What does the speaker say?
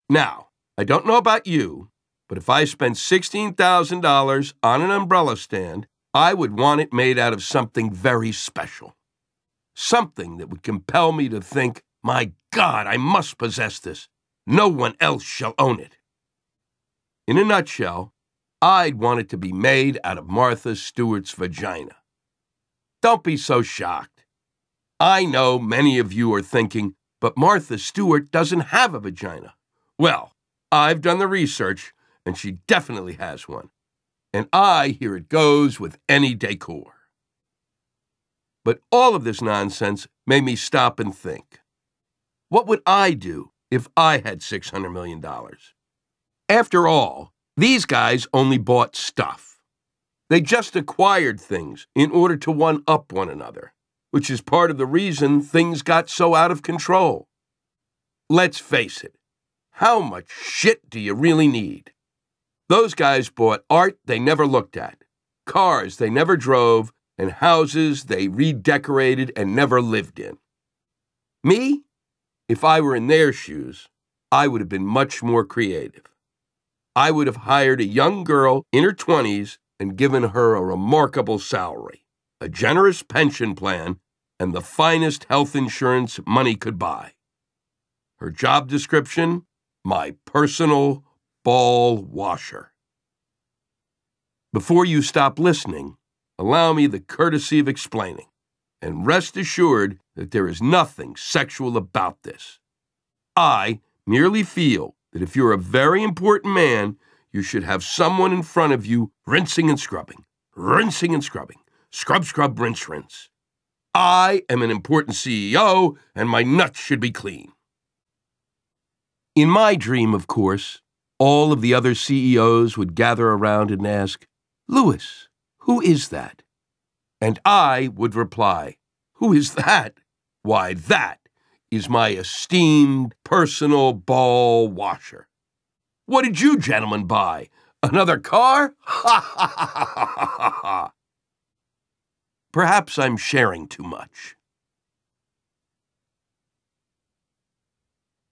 Now, I don't know about you, but if I spent $16,000 on an umbrella stand, I would want it made out of something very special. Something that would compel me to think, my God, I must possess this. No one else shall own it. In a nutshell, I'd want it to be made out of Martha Stewart's vagina. Don't be so shocked. I know many of you are thinking, but Martha Stewart doesn't have a vagina. Well, I've done the research, and she definitely has one. And I hear it goes with any decor. But all of this nonsense made me stop and think. What would I do if I had $600 million? After all, these guys only bought stuff. They just acquired things in order to one-up one another, which is part of the reason things got so out of control. Let's face it, how much shit do you really need? Those guys bought art they never looked at, cars they never drove, and houses they redecorated and never lived in. Me? If I were in their shoes, I would have been much more creative. I would have hired a young girl in her 20s and given her a remarkable salary, a generous pension plan, and the finest health insurance money could buy. Her job description, my personal ball washer. Before you stop listening, allow me the courtesy of explaining, and rest assured that there is nothing sexual about this. I merely feel that if you're a very important man, you should have someone in front of you rinsing and scrubbing, scrub, scrub, rinse, rinse. I am an important CEO, and my nuts should be clean. In my dream, of course, all of the other CEOs would gather around and ask, Louis, who is that? And I would reply, who is that? Why, that is my esteemed personal ball washer. What did you gentlemen buy? Another car? Ha ha ha ha ha ha. Perhaps I'm sharing too much.